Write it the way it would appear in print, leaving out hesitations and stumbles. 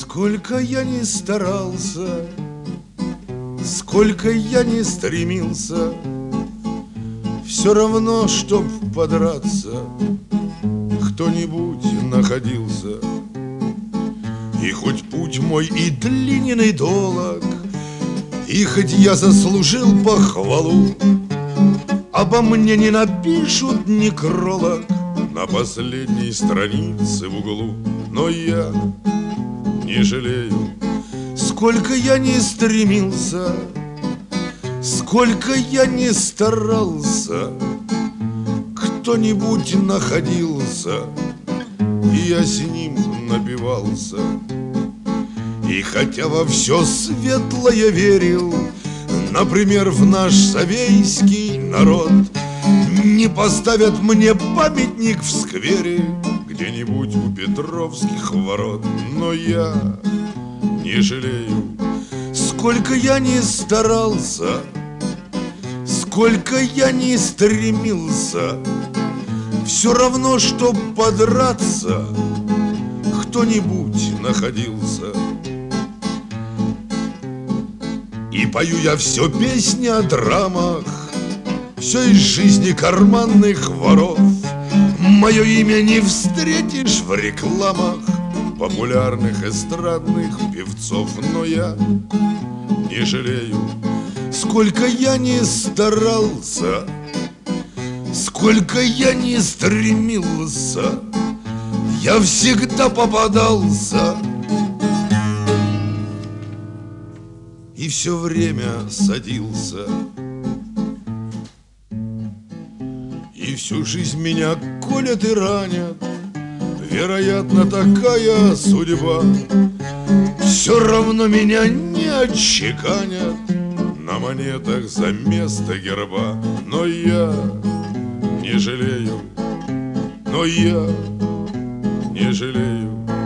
Сколько я ни старался, сколько я ни стремился, все равно, чтоб подраться, кто-нибудь находился. И хоть путь мой и длинен, и долог, и хоть я заслужил похвалу, обо мне не напишут некролог на последней странице в углу. Но я не жалею, сколько я ни стремился, сколько я ни старался, кто-нибудь находился, и я с ним напивался. И хотя во все светлое верил, например, в наш совейский народ, не поставят мне памятник в сквере где-нибудь у Петровских ворот. Но я не жалею, сколько я ни старался, сколько я ни стремился, все равно, чтоб подраться, кто-нибудь находился. И пою я все песни о драмах, все из жизни карманных воров. Мое имя не встретишь в рекламах популярных эстрадных певцов. Но я не жалею, сколько я ни старался, сколько я ни стремился, я всегда попадался и все время садился. И всю жизнь меня колят и ранят, вероятно, такая судьба. Все равно меня не отчеканят на монетах за место герба. Но я не жалею, но я не жалею.